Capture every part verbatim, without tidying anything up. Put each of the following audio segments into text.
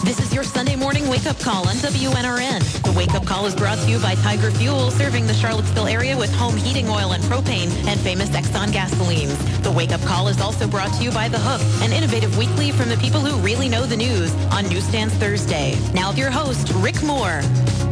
This is your Sunday morning wake-up call on W N R N. The wake-up call is brought to you by Tiger Fuel, serving the Charlottesville area with home heating oil and propane and famous Exxon gasolines. The wake-up call is also brought to you by The Hook, an innovative weekly from the people who really know the news on Newsstands Thursday. Now your host, Rick Moore.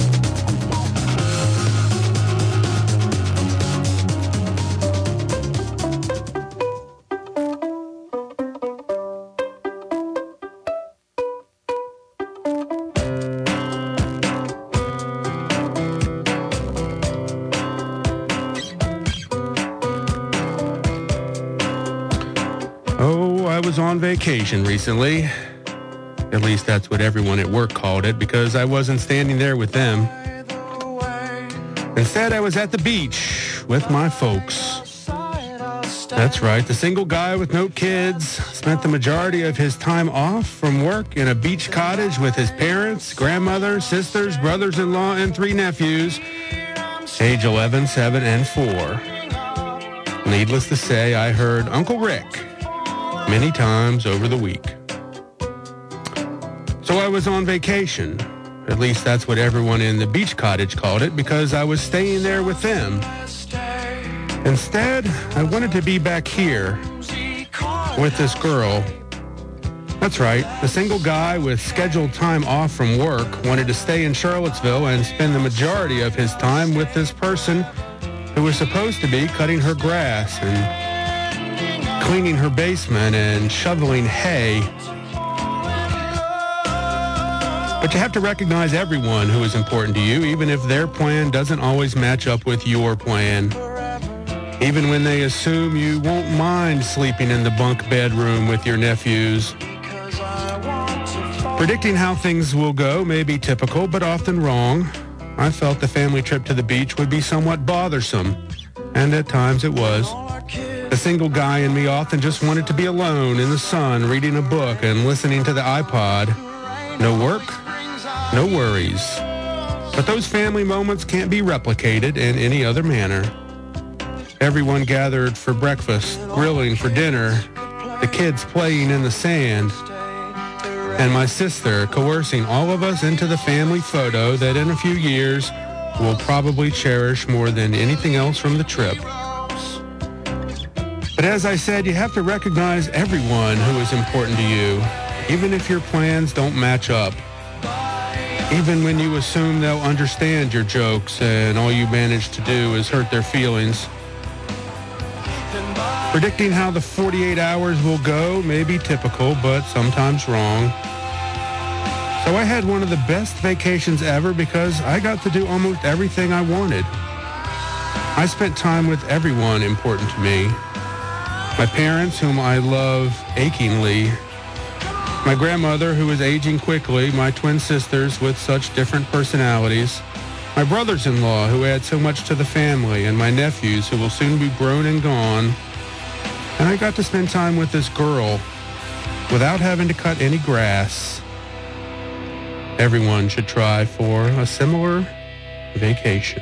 I was on vacation recently. At least that's what everyone at work called it, because I wasn't standing there with them. Instead, I was at the beach with my folks. That's right, the single guy with no kids spent the majority of his time off from work in a beach cottage with his parents, grandmother, sisters, brothers-in-law, and three nephews, age eleven, seven, and four. Needless to say, I heard Uncle Rick many times over the week. So I was on vacation. At least that's what everyone in the beach cottage called it, because I was staying there with them. Instead, I wanted to be back here with this girl. That's right, the single guy with scheduled time off from work wanted to stay in Charlottesville and spend the majority of his time with this person who was supposed to be cutting her grass and cleaning her basement and shoveling hay. But you have to recognize everyone who is important to you, even if their plan doesn't always match up with your plan. Even when they assume you won't mind sleeping in the bunk bedroom with your nephews. Predicting how things will go may be typical, but often wrong. I felt the family trip to the beach would be somewhat bothersome, and at times it was. The single guy in me often just wanted to be alone in the sun, reading a book and listening to the iPod. No work, no worries. But those family moments can't be replicated in any other manner. Everyone gathered for breakfast, grilling for dinner, the kids playing in the sand, and my sister coercing all of us into the family photo that in a few years we'll probably cherish more than anything else from the trip. But as I said, you have to recognize everyone who is important to you, even if your plans don't match up. Even when you assume they'll understand your jokes and all you manage to do is hurt their feelings. Predicting how the forty-eight hours will go may be typical, but sometimes wrong. So I had one of the best vacations ever because I got to do almost everything I wanted. I spent time with everyone important to me. My parents, whom I love achingly. My grandmother, who is aging quickly. My twin sisters with such different personalities. My brothers-in-law, who add so much to the family. And my nephews, who will soon be grown and gone. And I got to spend time with this girl without having to cut any grass. Everyone should try for a similar vacation.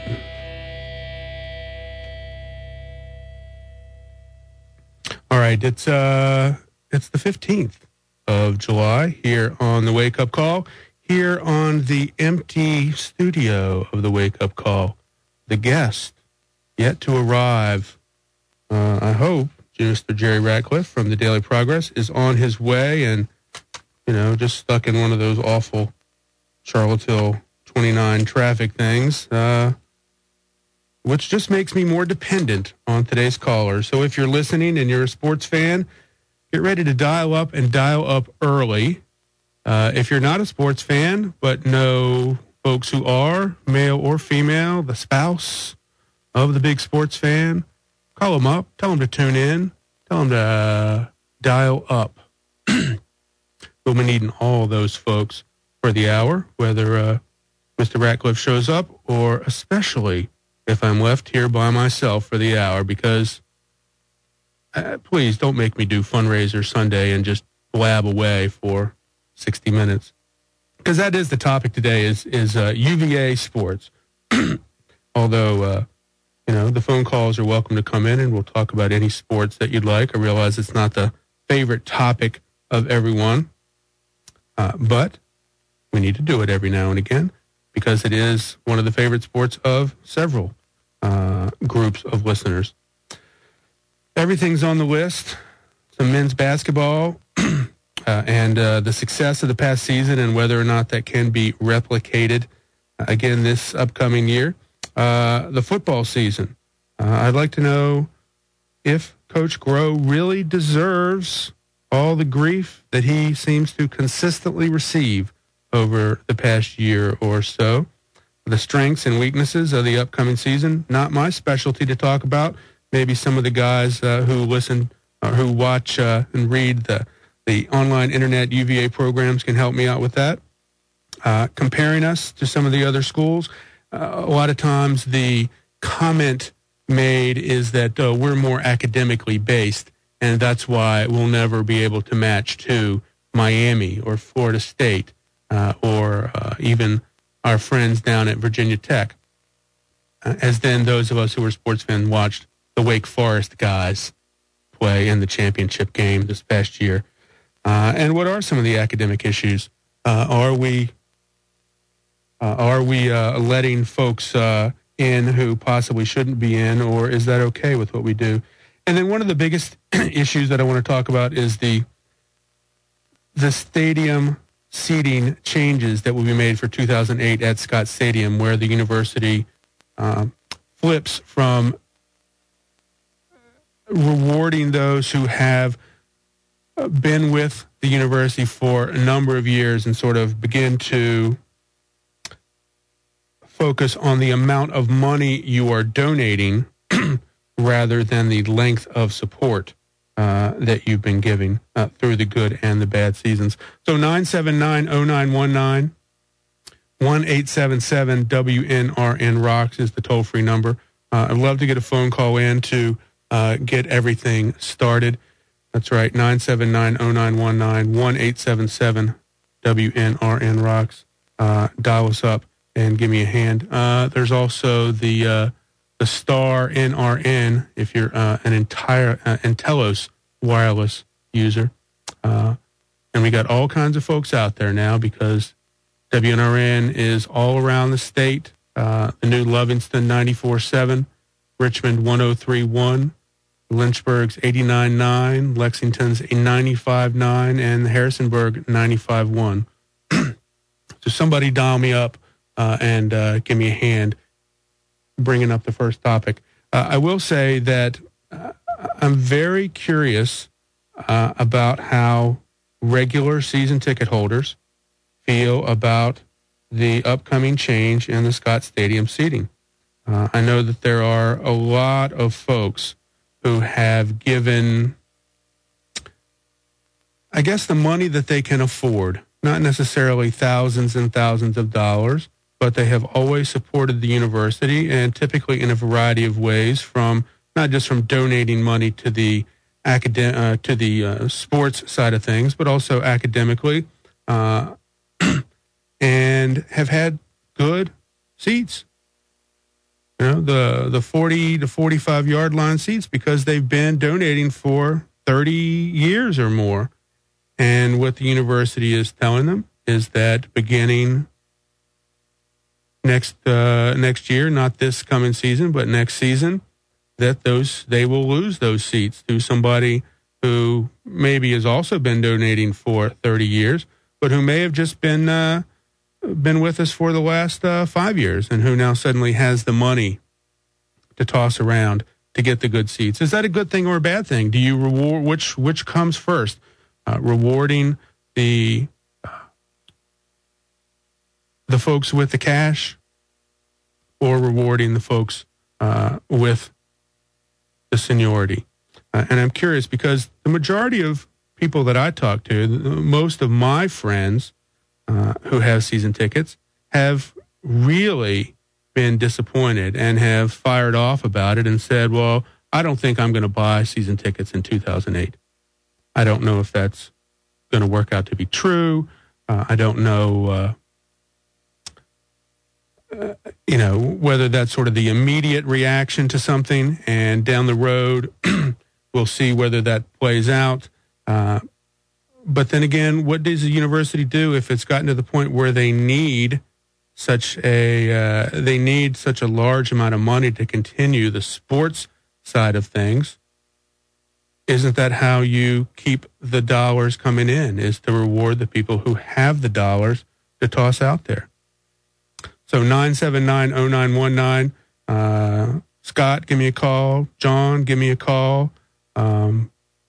All right, it's uh, it's the fifteenth of July here on the Wake Up Call, here on the empty studio of the Wake Up Call. The guest yet to arrive, uh, I hope, Mister Jerry Ratcliffe from the Daily Progress is on his way and, you know, just stuck in one of those awful Charlottesville twenty-nine traffic things. Uh which just makes me more dependent on today's caller. So if you're listening and you're a sports fan, get ready to dial up and dial up early. Uh, if you're not a sports fan, but know folks who are, male or female, the spouse of the big sports fan, call them up, tell them to tune in, tell them to uh, dial up. We'll be needing all those folks for the hour, whether uh, Mister Ratcliffe shows up or especially if I'm left here by myself for the hour, because uh, please don't make me do Fundraiser Sunday and just blab away for sixty minutes. Because that is the topic today is, is uh, U V A sports. Although, uh, you know, the phone calls are welcome to come in and we'll talk about any sports that you'd like. I realize it's not the favorite topic of everyone. Uh, but We need to do it every now and again because it is one of the favorite sports of several uh, groups of listeners. Everything's on the list. Some men's basketball uh, and uh, the success of the past season and whether or not that can be replicated uh, again this upcoming year. Uh, the football season. Uh, I'd like to know if Coach Groh really deserves all the grief that he seems to consistently receive over the past year or so. The strengths and weaknesses of the upcoming season, not my specialty to talk about. Maybe some of the guys uh, who listen or who watch uh, and read the, the online internet U V A programs can help me out with that. Uh, comparing us to some of the other schools, uh, a lot of times the comment made is that uh, we're more academically based, and that's why we'll never be able to match to Miami or Florida State uh, or uh, even our friends down at Virginia Tech. Uh, as then those of us who were sports fans watched the Wake Forest guys play in the championship game this past year. Uh, and what are some of the academic issues? Uh, are we uh, are we uh, letting folks uh, in who possibly shouldn't be in, or is that okay with what we do? And then one of the biggest issues that I want to talk about is the the stadium seating changes that will be made for two thousand eight at Scott Stadium, where the university uh, flips from rewarding those who have been with the university for a number of years and sort of begin to focus on the amount of money you are donating rather than the length of support uh, that you've been giving uh, through the good and the bad seasons. So nine seven nine, oh nine one nine, one eight seven seven W N R N Rocks is the toll-free number. Uh, I'd love to get a phone call in to uh, get everything started. That's right, nine seven nine, oh nine one nine, one eight seven seven W N R N Rocks. Uh, dial us up and give me a hand. Uh, there's also the uh, the Star N R N if you're uh, an entire uh, Intellos wireless user. Uh, and we got all kinds of folks out there now because W N R N is all around the state. Uh, the new Lovingston ninety-four point seven, Richmond one oh three point one, Lynchburg's eighty-nine point nine, Lexington's ninety-five point nine, and Harrisonburg ninety-five point one. So somebody dial me up uh, and uh, give me a hand bringing up the first topic. Uh, I will say that uh, I'm very curious uh, about how regular season ticket holders feel about the upcoming change in the Scott Stadium seating. Uh, I know that there are a lot of folks who have given, I guess, the money that they can afford, not necessarily thousands and thousands of dollars, but they have always supported the university, and typically in a variety of ways, from not just from donating money to the academ- uh, to the uh, sports side of things, but also academically, uh, and have had good seats. You know, the the forty to forty-five yard line seats because they've been donating for thirty years or more. And what the university is telling them is that beginning next uh, next year, not this coming season, but next season, that those they will lose those seats to somebody who maybe has also been donating for thirty years, but who may have just been uh, been with us for the last uh, five years and who now suddenly has the money to toss around to get the good seats. Is that a good thing or a bad thing? Do you reward, which which comes first? Uh, rewarding the uh, the folks with the cash, or rewarding the folks uh, with the seniority? Uh, and I'm curious because the majority of people that I talk to, most of my friends uh, who have season tickets, have really been disappointed and have fired off about it and said, well, I don't think I'm going to buy season tickets in two thousand eight. I don't know if that's going to work out to be true. Uh, I don't know, uh, uh, you know, whether that's sort of the immediate reaction to something, and down the road, we'll see whether that plays out. Uh, but then again, what does the university do if it's gotten to the point where they need such a uh, they need such a large amount of money to continue the sports side of things? Isn't that how you keep the dollars coming in, is to reward the people who have the dollars to toss out there? So nine seven nine, oh nine one nine, uh, Scott, give me a call. John, give me a call. Um,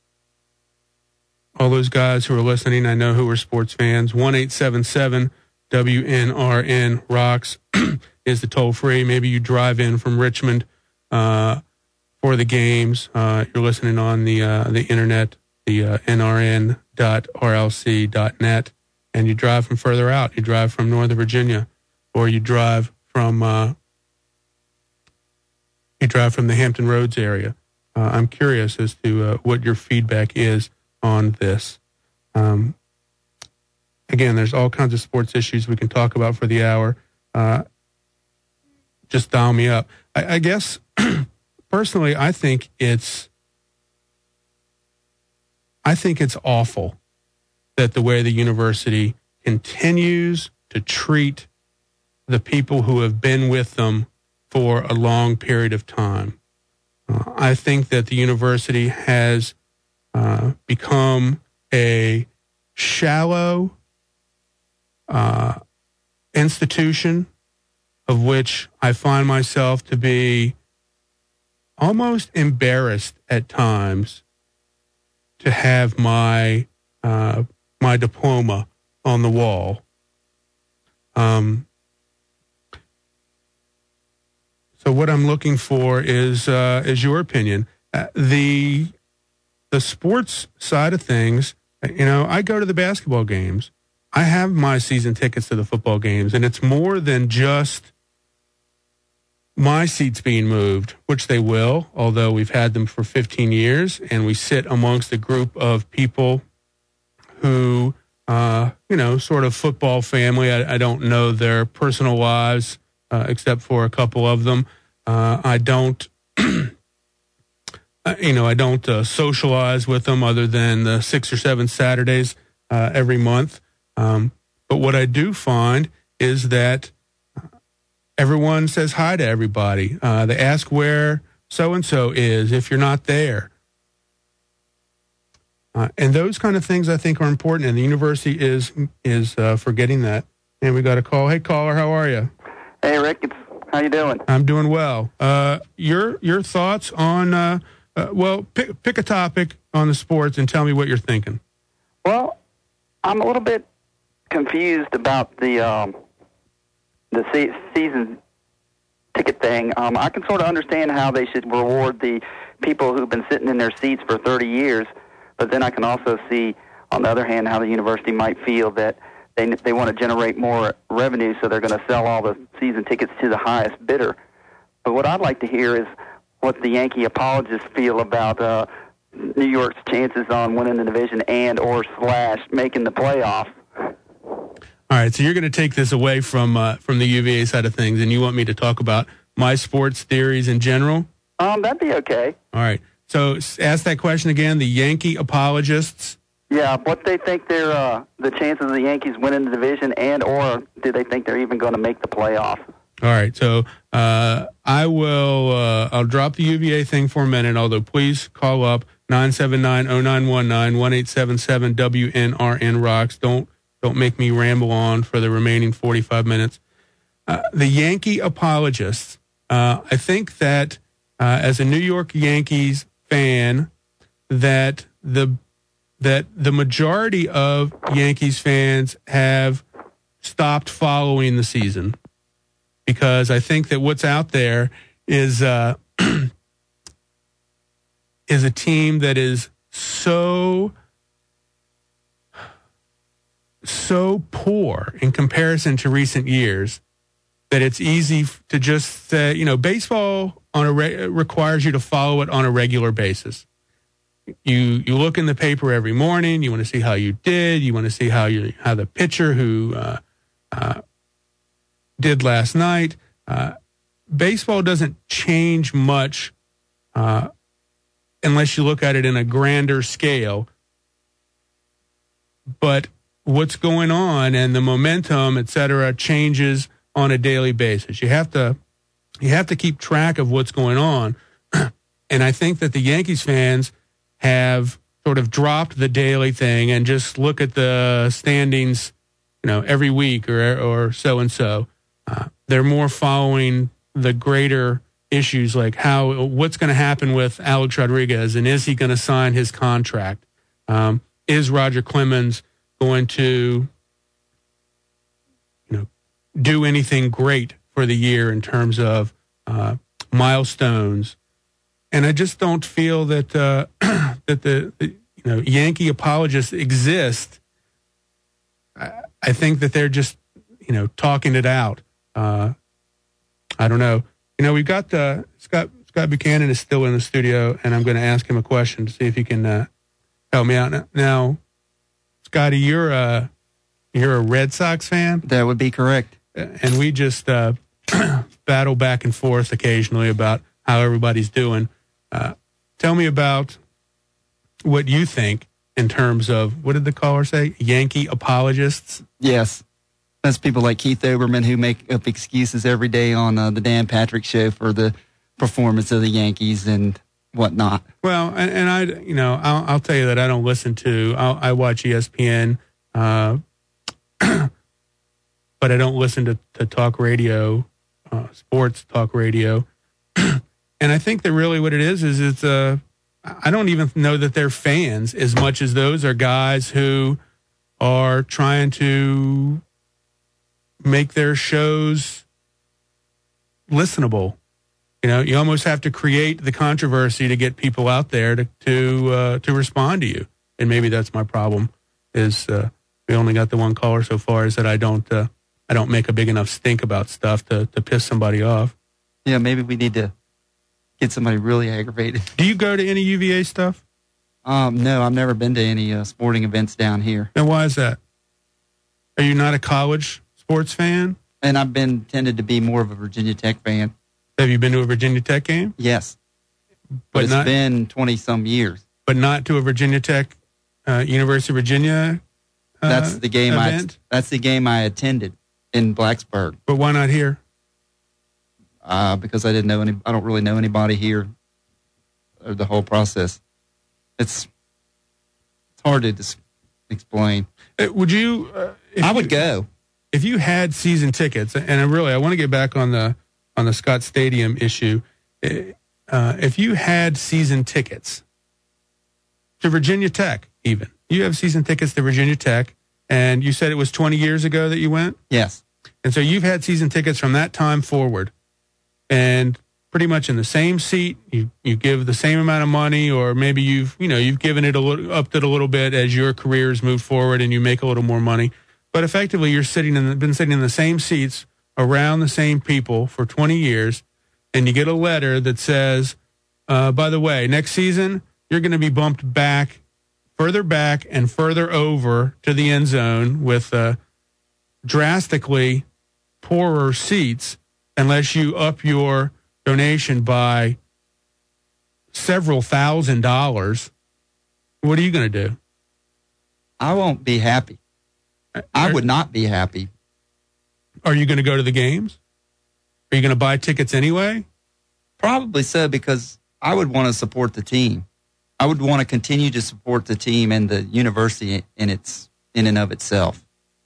all those guys who are listening, I know who are sports fans. one eight seven seven W N R N rocks is the toll free. Maybe you drive in from Richmond uh, for the games. Uh, you're listening on the uh, the internet, the uh, N R N dot R L C dot net, and you drive from further out. You drive from Northern Virginia, or you drive from uh, you drive from the Hampton Roads area. Uh, I'm curious as to uh, what your feedback is on this. Um, again, there's all kinds of sports issues we can talk about for the hour. Uh, just dial me up. I, I guess, personally, I think it's, I think it's awful that the way the university continues to treat the people who have been with them for a long period of time. Uh, I think that the university has uh, become a shallow uh, institution of which I find myself to be almost embarrassed at times to have my uh, my diploma on the wall. Um, so what I'm looking for is uh, is your opinion. Uh, the the sports side of things, you know, I go to the basketball games. I have my season tickets to the football games, and it's more than just my seats being moved, which they will, although we've had them for fifteen years, and we sit amongst a group of people who, uh, you know, sort of football family. I, I don't know their personal lives, uh, except for a couple of them. Uh, I don't, you know, I don't uh, socialize with them other than the six or seven Saturdays uh, every month. Um, but what I do find is that everyone says hi to everybody. Uh, they ask where so-and-so is if you're not there. Uh, and those kind of things I think are important, and the university is is uh, forgetting that. And we got a call. Hey, caller, how are you? Hey, Rick. It's, how you doing? I'm doing well. Uh, your your thoughts on, uh, uh, well, pick, pick a topic on the sports and tell me what you're thinking. Well, I'm a little bit confused about the um, the se- season ticket thing. Um, I can sort of understand how they should reward the people who've been sitting in their seats for thirty years, but then I can also see, on the other hand, how the university might feel that they they want to generate more revenue, so they're going to sell all the season tickets to the highest bidder. But what I'd like to hear is what the Yankee apologists feel about uh, New York's chances on winning the division and or slash making the playoffs. All right, so you're going to take this away from uh, from the U V A side of things, and you want me to talk about my sports theories in general? Um, that'd be okay. All right. So ask that question again. The Yankee apologists. Yeah, what they think they're uh, the chances of the Yankees winning the division, and or do they think they're even going to make the playoffs? All right. So uh, I will. Uh, I'll drop the U V A thing for a minute. Although, please call up nine seven nine oh nine one nine one eight seven seven W N R N rocks. Don't. Don't make me ramble on for the remaining forty-five minutes. Uh, the Yankee apologists, uh, I think that uh, as a New York Yankees fan, that the that the majority of Yankees fans have stopped following the season, because I think that what's out there is uh, is a team that is so. so poor in comparison to recent years that it's easy to just say, you know, baseball on a re- requires you to follow it on a regular basis. You you look in the paper every morning. You want to see how you did. You want to see how you how the pitcher who uh, uh, did last night. Uh, baseball doesn't change much uh, unless you look at it in a grander scale. but what's going on and the momentum, et cetera, changes on a daily basis. You have to you have to keep track of what's going on. And I think that the Yankees fans have sort of dropped the daily thing and just look at the standings, you know, every week or or so and so. Uh, they're more following the greater issues like how what's going to happen with Alex Rodriguez and is he going to sign his contract? Um, is Roger Clemens going to, you know, do anything great for the year in terms of uh, milestones? And I just don't feel that uh, that the, the you know Yankee apologists exist. I, I think that they're just you know talking it out. Uh, I don't know. You know, we've got uh, Scott Scott Buchanan is still in the studio, and I'm going to ask him a question to see if he can uh, help me out. Now, now, Scotty, you're a you're a Red Sox fan. That would be correct. And we just uh, battle back and forth occasionally about how everybody's doing. Uh, tell me about what you think in terms of, what did the caller say? Yankee apologists? Yes. That's people like Keith Olbermann who make up excuses every day on uh, the Dan Patrick Show for the performance of the Yankees and whatnot. Well, and, and I, you know, I'll, I'll tell you that I don't listen to, I'll, I watch E S P N, uh, but I don't listen to, to talk radio, uh, sports talk radio. And I think that really what it is, is it's a, I don't even know that they're fans as much as those are guys who are trying to make their shows listenable. You know, you almost have to create the controversy to get people out there to to uh, to respond to you. And maybe that's my problem. Is uh, we only got the one caller so far. Is that I don't uh, I don't make a big enough stink about stuff to to piss somebody off. Yeah, maybe we need to get somebody really aggravated. Do you go to any U V A stuff? Um, no, I've never been to any uh, sporting events down here. And why is that? Are you not a college sports fan? And I've been tended to be more of a Virginia Tech fan. Have you been to a Virginia Tech game? Yes. But, but it's not, been twenty-some years. But not to a Virginia Tech, uh, University of Virginia uh, That's the game event? I That's the game I attended in Blacksburg. But why not here? Uh, because I didn't know any. I don't really know anybody here. Or the whole process. It's it's hard to dis- explain. Uh, would you? Uh, I would you, go if you had season tickets. And I really, I want to get back on the on the Scott Stadium issue. Uh, if you had season tickets to Virginia Tech, even you have season tickets to Virginia Tech, and you said it was twenty years ago that you went. Yes. And so you've had season tickets from that time forward. And pretty much in the same seat, you, you give the same amount of money, or maybe you've, you know, you've given it a little, upped it a little bit as your careers move forward and you make a little more money. But effectively, you're sitting in, the, been sitting in the same seats around the same people for twenty years, and you get a letter that says, uh, by the way, next season, you're going to be bumped back, further back and further over to the end zone with uh, drastically poorer seats, unless you up your donation by several thousand dollars. What are you going to do? I won't be happy. I would not be happy. Are you going to go to the games? Are you going to buy tickets anyway? Probably so, because I would want to support the team. I would want to continue to support the team and the university in its in and of itself.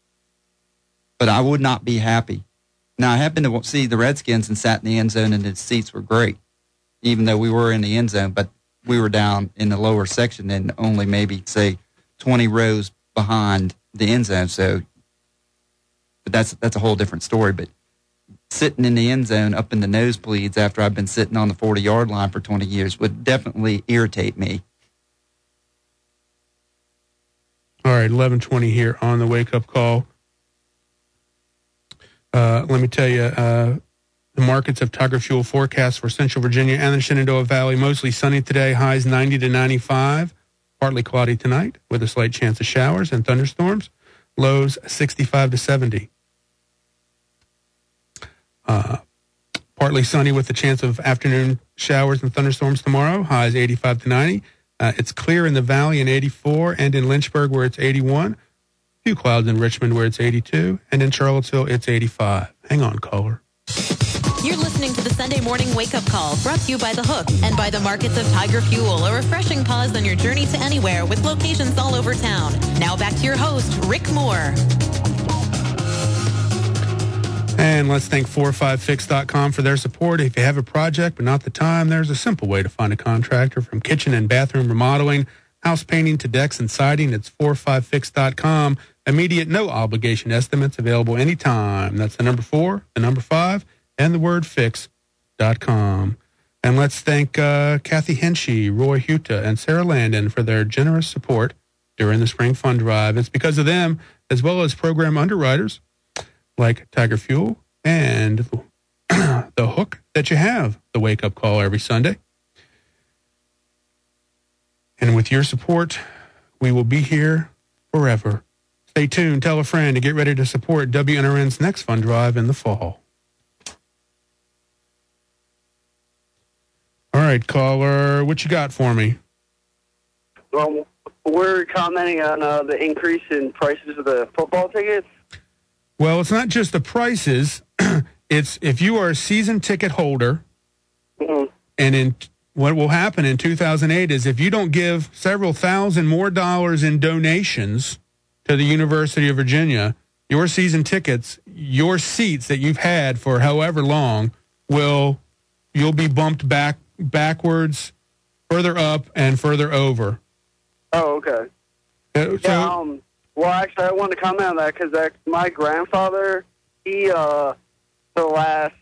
But I would not be happy. Now, I happened to see the Redskins and sat in the end zone, and the seats were great, even though we were in the end zone. But we were down in the lower section and only maybe, say, twenty rows behind the end zone. So, but that's that's a whole different story. But sitting in the end zone up in the nosebleeds after I've been sitting on the forty-yard line for twenty years would definitely irritate me. All right, eleven twenty here on the wake-up call. Uh, let me tell you, uh, the markets have Tiger Fuel forecast for Central Virginia and the Shenandoah Valley. Mostly sunny today, highs ninety to ninety-five. Partly cloudy tonight with a slight chance of showers and thunderstorms. Lows sixty-five to seventy. Uh, partly sunny with a chance of afternoon showers and thunderstorms tomorrow. Highs eighty-five to ninety. Uh, it's clear in the valley in eighty-four and in Lynchburg where it's eighty-one. few clouds in Richmond where it's eighty-two, and in Charlottesville it's eighty-five. Hang on, caller. You're listening to the Sunday Morning Wake Up Call, brought to you by The Hook and by the markets of Tiger Fuel, a refreshing pause on your journey to anywhere with locations all over town. Now back to your host, Rick Moore. And let's thank four five fix dot com for their support. If you have a project but not the time, there's a simple way to find a contractor. From kitchen and bathroom remodeling, house painting to decks and siding, it's four five fix dot com. Immediate, no obligation estimates available anytime. That's the number four, the number five, and the word fix dot com. And let's thank uh, Kathy Henshey, Roy Huta, and Sarah Landon for their generous support during the Spring Fund Drive. It's because of them, as well as program underwriters like Tiger Fuel and the, the Hook, that you have the Wake Up Call every Sunday. And with your support, we will be here forever. Stay tuned, tell a friend to get ready to support W N R N's next fund drive in the fall. All right, caller, what you got for me? Well, we're commenting on uh, the increase in prices of the football tickets. Well, it's not just the prices. It's if you are a season ticket holder, Mm-hmm. and in what will happen in two thousand eight is if you don't give several thousand more dollars in donations to the University of Virginia, your season tickets, your seats that you've had for however long, will you'll be bumped back backwards, further up, and further over. Oh, okay. Uh, so, Yeah, um, well, actually, I want to comment on that because my grandfather, he, uh, the last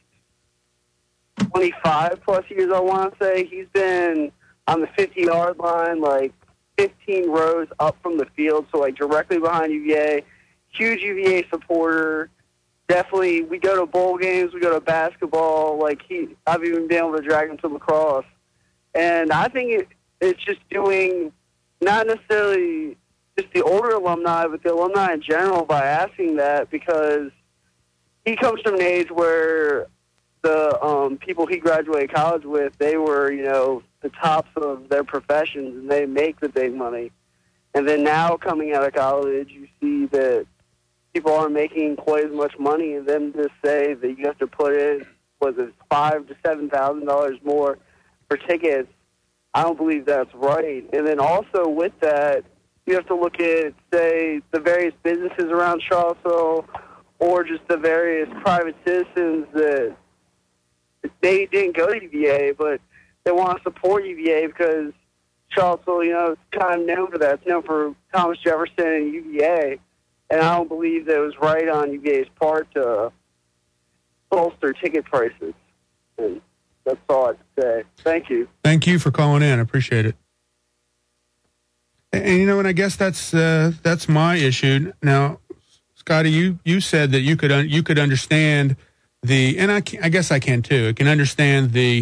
twenty-five plus years, I want to say, he's been on the fifty-yard line, like fifteen rows up from the field, so like directly behind U V A. Huge U V A supporter. Definitely, we go to bowl games, we go to basketball. Like he, I've even been able to drag him to lacrosse, and I think it, it's just doing not necessarily just the older alumni, but the alumni in general by asking that, because he comes from an age where the um, people he graduated college with, they were, you know, the tops of their professions, and they make the big money. And then now coming out of college, you see that people aren't making quite as much money, and then to say that you have to put in, was it five to seven thousand dollars more for tickets? I don't believe that's right. And then also with that, you have to look at, say, the various businesses around Charlottesville, or just the various private citizens that they didn't go to U V A, but they want to support U V A because Charlottesville, you know, it's kind of known for that. It's known for Thomas Jefferson and U V A, and I don't believe that it was right on U V A's part to bolster ticket prices. And that's all I have to say. Thank you. thank you for calling in. I appreciate it. And, and you know, and I guess that's uh, that's my issue now. Scotty, you, you said that you could un- you could understand the, and I, can, I guess I can too. I can understand the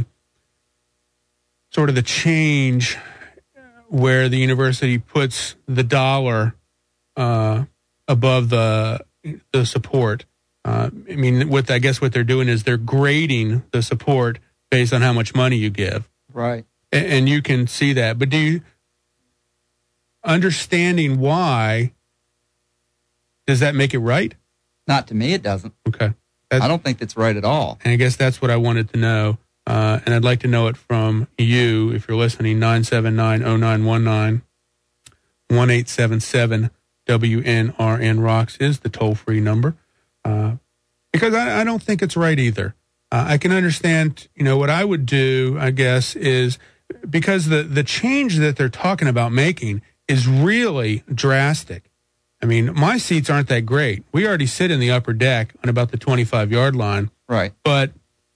sort of the change where the university puts the dollar uh, above the the support. Uh, I mean, what I guess what they're doing is they're grading the support based on how much money you give. Right. And, and you can see that. But do you understanding why? Does that make it right? Not to me, it doesn't. Okay. That's, I don't think that's right at all. And I guess that's what I wanted to know. Uh, and I'd like to know it from you, if you're listening, nine seven nine, oh nine one nine, one eight seven seven W N R N Rocks is the toll-free number. Uh, because I, I don't think it's right either. Uh, I can understand, you know, what I would do, I guess, is because the, the change that they're talking about making is really drastic. I mean, my seats aren't that great. We already sit in the upper deck on about the twenty-five-yard line. Right. But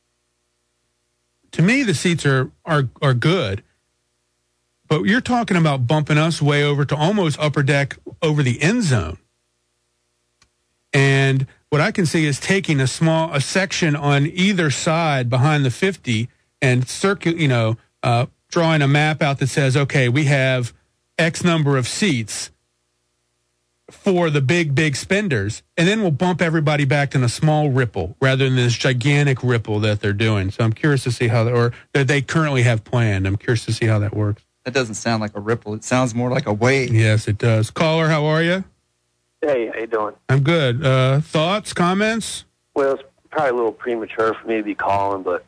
to me, the seats are, are, are good. But you're talking about bumping us way over to almost upper deck over the end zone. And what I can see is taking a small, a section on either side behind the fifty and circle, you know, uh, drawing a map out that says, okay, we have X number of seats for the big, big spenders, and then we'll bump everybody back in a small ripple rather than this gigantic ripple that they're doing. So I'm curious to see how, or that they currently have planned. I'm curious to see how that works. That doesn't sound like a ripple. It sounds more like a wave. Yes, it does. Caller, how are you? Hey, how you doing? I'm good. Uh, thoughts, comments? Well, it's probably a little premature for me to be calling, but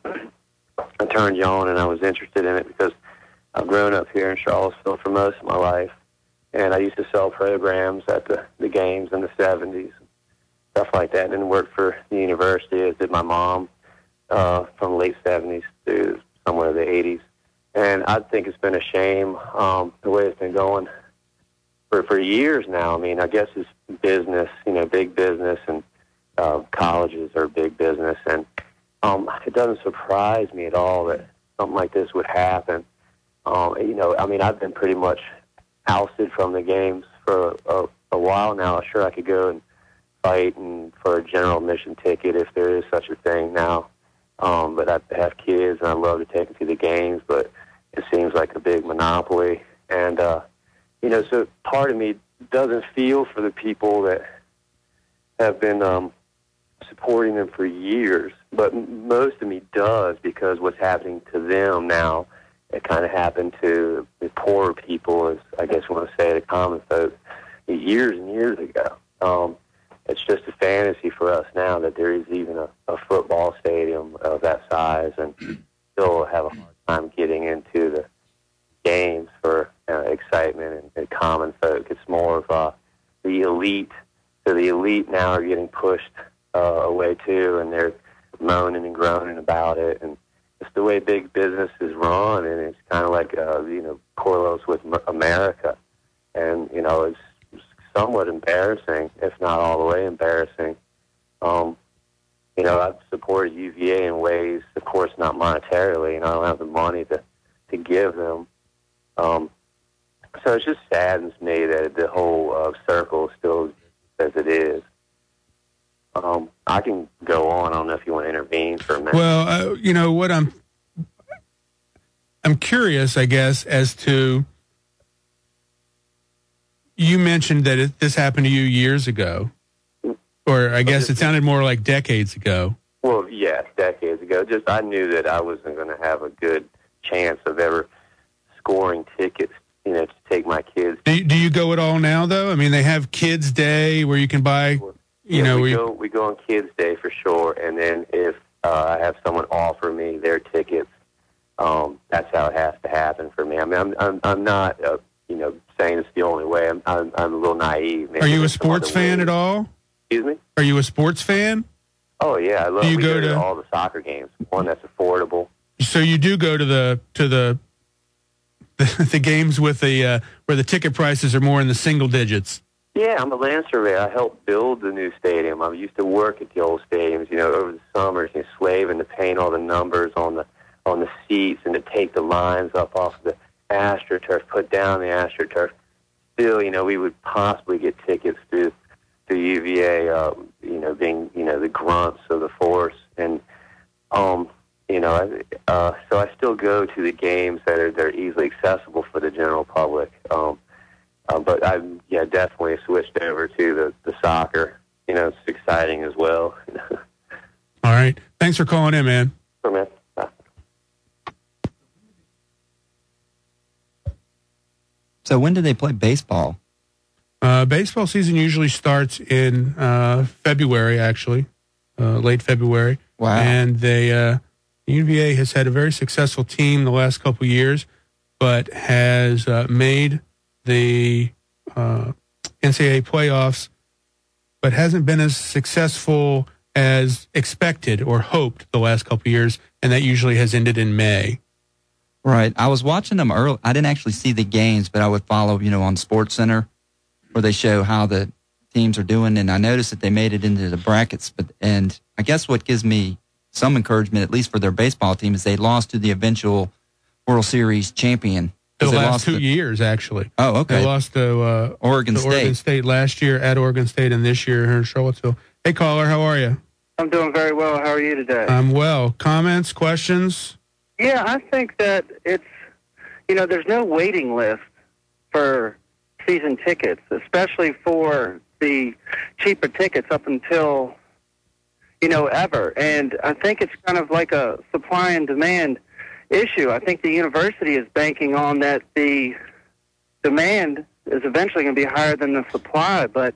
I turned you on and I was interested in it because I've grown up here in Charlottesville for most of my life, and I used to sell programs at the, the games in the seventies, stuff like that, and then worked for the university, as did my mom, uh, from the late seventies to somewhere in the eighties. And I think it's been a shame um, the way it's been going for, for years now. I mean, I guess it's business, you know, big business, and uh, colleges are big business. And um, it doesn't surprise me at all that something like this would happen. Um, you know, I mean, I've been pretty much ousted from the games for a, a while now. Sure, I could go and fight and for a general admission ticket if there is such a thing now. Um, but I have kids, and I love to take them to the games, but it seems like a big monopoly. And, uh, you know, so part of me doesn't feel for the people that have been um, supporting them for years, but most of me does, because what's happening to them now, it kind of happened to the poor people, as I guess you want to say, the common folk, years and years ago. Um, it's just a fantasy for us now that there is even a, a football stadium of that size, and still have a hard time getting into the games for uh, excitement and, and common folk. It's more of uh, the elite. So the elite now are getting pushed uh, away too, and they're moaning and groaning about it. And it's the way big business is run, and it's kind of like uh, you know, correlates with America. And you know, it's somewhat embarrassing, if not all the way embarrassing. Um, you know, I've supported U V A in ways, of course, not monetarily, and I don't have the money to, to give them. Um, so it just saddens me that the whole uh, circle is still as it is. Um, I can go on. I don't know if you want to intervene for a minute. Well, uh, you know what, I'm I'm curious, I guess, as to, you mentioned that it, this happened to you years ago, or I guess it sounded more like decades ago. Well, yes, decades ago. Just I knew that I wasn't going to have a good chance of ever scoring tickets, you know, to take my kids. Do you, do you go at all now, though? I mean, they have Kids Day where you can buy, you yeah, know. We you, go, we go on Kids Day for sure, and then if uh, I have someone offer me their tickets, um, that's how it has to happen for me. I mean, I'm I'm, I'm not, uh, you know, saying it's the only way. I'm I'm, I'm a little naive. Maybe Are you a sports fan at all? Excuse me? Are you a sports fan? Oh yeah, I love. Do you we go go to, to all the soccer games? One that's affordable. So you do go to the to the the, the games with the uh, where the ticket prices are more in the single digits. Yeah, I'm a land surveyor. I helped build the new stadium. I used to work at the old stadiums, you know, over the summers, you know, slaving to paint all the numbers on the on the seats and to take the lines up off the AstroTurf, put down the AstroTurf. Still, you know, we would possibly get tickets to to U V A, um, you know, being, you know, the grunts of the force. And, um, you know, uh, so I still go to the games that are they're easily accessible for the general public. Um, uh, but I, yeah, definitely switched over to the, the soccer. You know, it's exciting as well. All right. Thanks for calling in, man. Sure, man. Bye. So when do they play baseball? Uh, baseball season usually starts in uh, February, actually, uh, late February. Wow. And they, uh, the U V A has had a very successful team the last couple of years, but has uh, made the uh, N C double A playoffs, but hasn't been as successful as expected or hoped the last couple of years, and that usually has ended in May. Right. I was watching them early. I didn't actually see the games, but I would follow, you know, on Sports Center, where they show how the teams are doing, and I noticed that they made it into the brackets. But and I guess what gives me some encouragement, at least for their baseball team, is they lost to the eventual World Series champion. The They last lost two to- years, actually. Oh, okay. They lost to uh, Oregon to State. Oregon State last year at Oregon State, and this year here in Charlottesville. Hey, caller, how are you? I'm doing very well. How are you today? I'm well. Comments, questions? Yeah, I think that it's, you know, there's no waiting list for season tickets, especially for the cheaper tickets up until, you know, ever. And I think it's kind of like a supply and demand issue. I think the university is banking on that the demand is eventually going to be higher than the supply. But,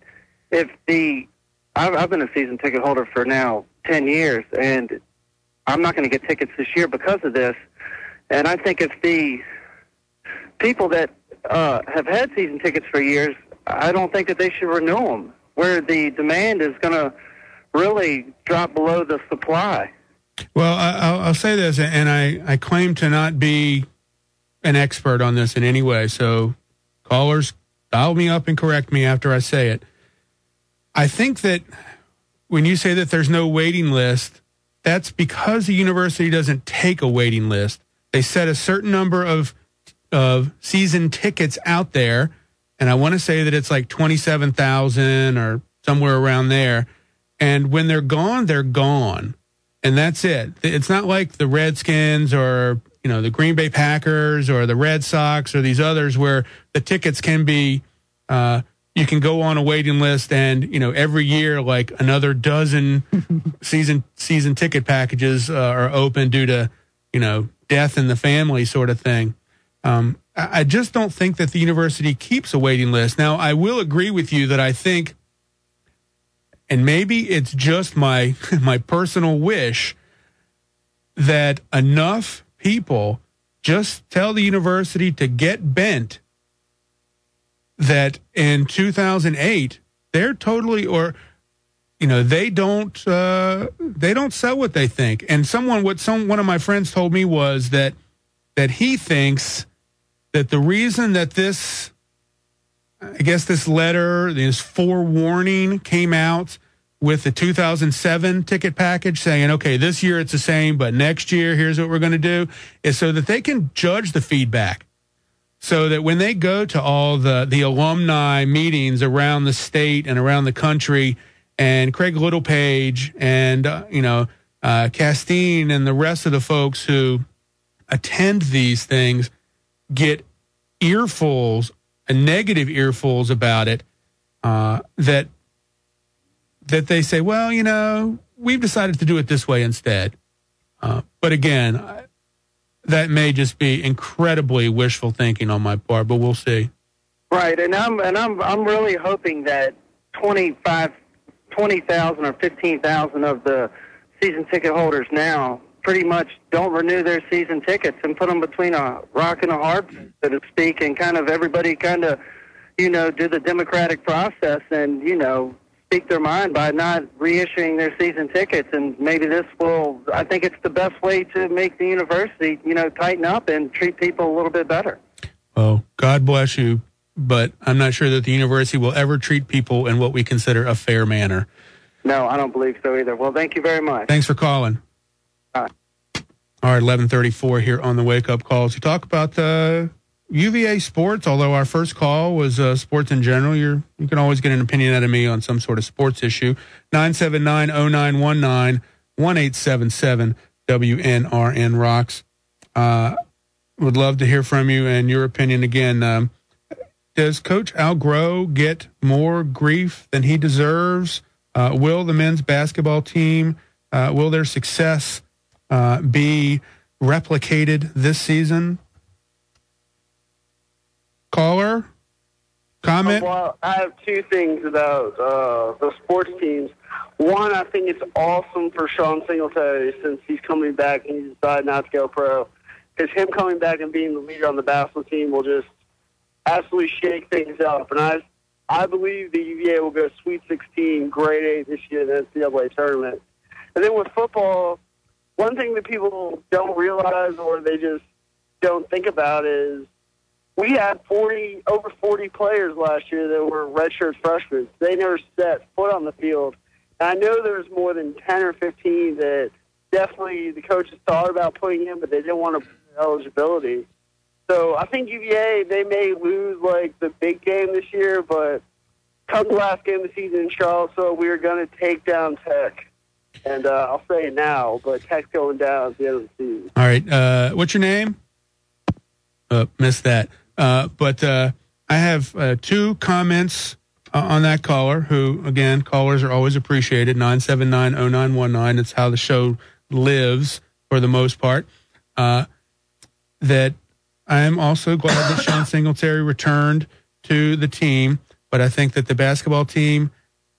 if the I've, I've been a season ticket holder for now ten years, and I'm not going to get tickets this year because of this. And I think if the people that uh, have had season tickets for years, I don't think that they should renew them, where the demand is going to really drop below the supply. Well, I'll, I'll say this, and I, I claim to not be an expert on this in any way, so callers, dial me up and correct me after I say it. I think that when you say that there's no waiting list, that's because the university doesn't take a waiting list. They set a certain number of of season tickets out there, and I want to say that it's like twenty-seven thousand or somewhere around there. And when they're gone, they're gone. And that's it. It's not like the Redskins or, you know, the Green Bay Packers or the Red Sox or these others where the tickets can be, uh, you can go on a waiting list and, you know, every year, like another dozen season, season ticket packages uh, are open due to, you know, death in the family sort of thing. Um, I just don't think that the university keeps a waiting list. Now, I will agree with you that I think, and maybe it's just my my personal wish, that enough people just tell the university to get bent that in two thousand eight they're totally, or you know, they don't uh, they don't sell what they think. And someone, what some one of my friends told me was that that he thinks that the reason that this, I guess this letter, this forewarning came out with the two thousand seven ticket package saying, okay, this year it's the same, but next year here's what we're going to do, is so that they can judge the feedback. So that when they go to all the, the alumni meetings around the state and around the country, and Craig Littlepage and, uh, you know, uh, Castine and the rest of the folks who attend these things get earfuls, uh, negative earfuls about it, uh, that that they say, well, you know, we've decided to do it this way instead. Uh, but again, I, that may just be incredibly wishful thinking on my part, but we'll see. Right, and I'm and I'm I'm really hoping that twenty-five, twenty thousand or fifteen thousand of the season ticket holders now pretty much don't renew their season tickets and put them between a rock and a hard place, so to speak, and kind of everybody kind of, you know, do the democratic process and, you know, speak their mind by not reissuing their season tickets. And maybe this will, I think it's the best way to make the university, you know, tighten up and treat people a little bit better. Well, God bless you, but I'm not sure that the university will ever treat people in what we consider a fair manner. No, I don't believe so either. Well, thank you very much. Thanks for calling. All right. All right, eleven thirty-four here on the Wake Up Calls. You talk about uh, U V A sports, although our first call was uh, sports in general. You're, you can always get an opinion out of me on some sort of sports issue. nine seven nine, oh nine one nine, one eight seven seven, W N R N Rocks. Uh, would love to hear from you and your opinion again. Um, does Coach Al Groh get more grief than he deserves? Uh, will the men's basketball team, uh, will their success uh, be replicated this season? Caller, comment? Well, I have two things about uh, the sports teams. One, I think it's awesome for Sean Singletary since he's coming back and he decided not to go pro. Because him coming back and being the leader on the basketball team will just absolutely shake things up. And I I believe the U V A will go Sweet sixteen, grade eight this year in the N C double A tournament. And then with football, one thing that people don't realize or they just don't think about is we had forty over forty players last year that were redshirt freshmen. They never set foot on the field. And I know there's more than ten or fifteen that definitely the coaches thought about putting in, but they didn't want to put eligibility. So I think U V A, they may lose like the big game this year, but come the last game of the season in Charlottesville, we are going to take down Tech. And uh, I'll say it now, but Tech's going down at the end of the season. All right. Uh, what's your name? Uh, missed that. Uh, but uh, I have uh, two comments uh, on that caller who, again, callers are always appreciated. nine seven nine, oh nine one nine. It's how the show lives for the most part. Uh, that I am also glad that Sean Singletary returned to the team, but I think that the basketball team